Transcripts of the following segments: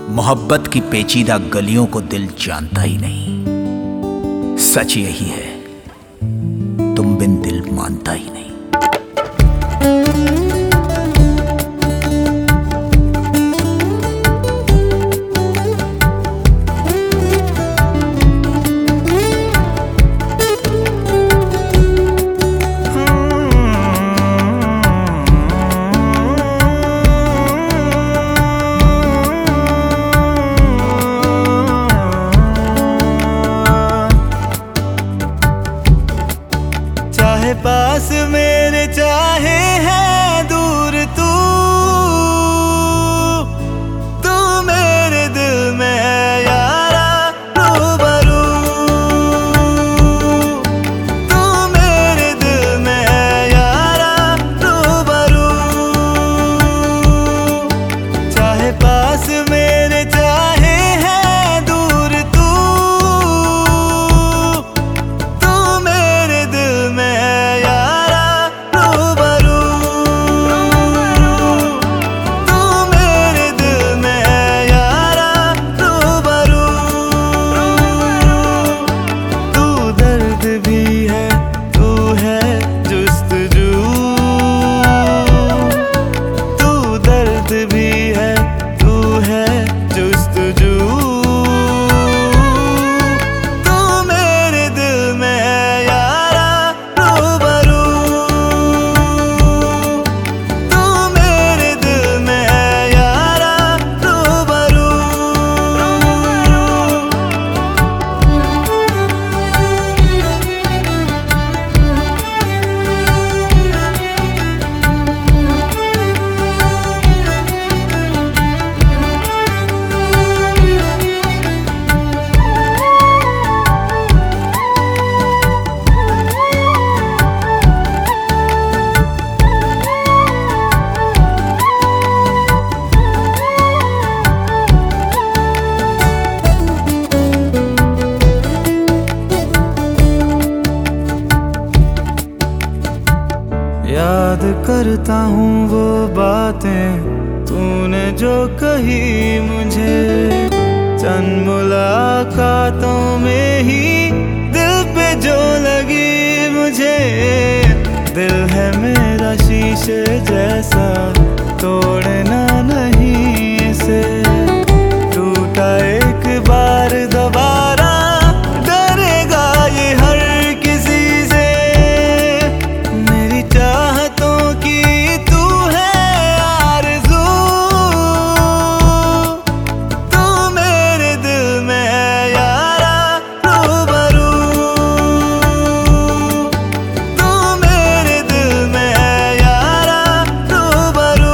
मोहब्बत की पेचीदा गलियों को दिल जानता ही नहीं। सच यही है, तुम बिन दिल मानता ही नहीं। पास मेरे चाहे है दूर तू मेरे दिल में है यारा रूबरू। तू मेरे दिल में है यारा रूबरू। चाहे पास मेरे चाहे है दूर तू मेरे दिल में है याद करता हूँ वो बातें तूने जो कही मुझे, चंद मुलाकातों में ही दिल पे जो लगी मुझे। दिल है मेरा शीशे जैसा, तोड़ना नहीं इसे। टूटा एक बार दोबारा डरेगा ये हर किसी से। मेरी चाहतों की तू है आरज़ू, तू मेरे दिल में है यारा रूबरू। तू मेरे दिल में है यारा रूबरू।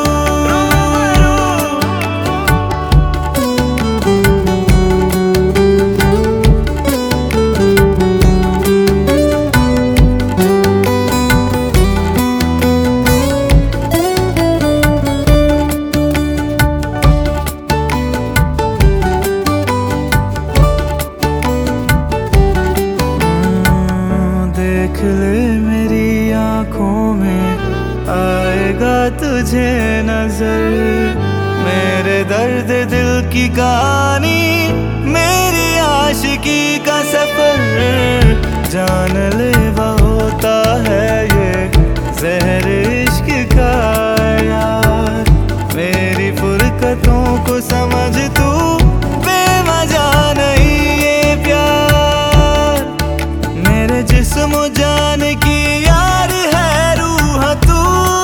देख ले मेरी आँखों में आएगा तुझे नजर। मेरे दर्द दिल की कहानी, मेरी आशिकी का सफर। जानलेवा होता है ये ज़हर इश्क का यार। मेरी फुरकतों को समझ तू, बेवजह नहीं ये प्यार। मेरे जिस्म जान की यार है रूह तू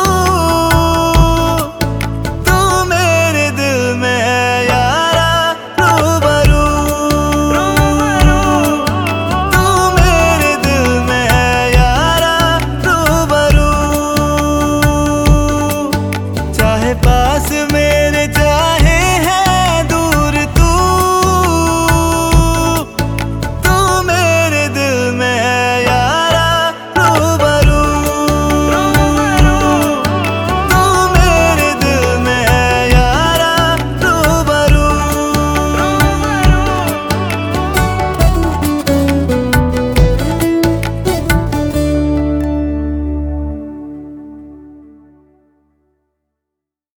मेरे दिल में है यारा रूबरू। तू मेरे दिल में है यारा रूबरू। चाहे पास में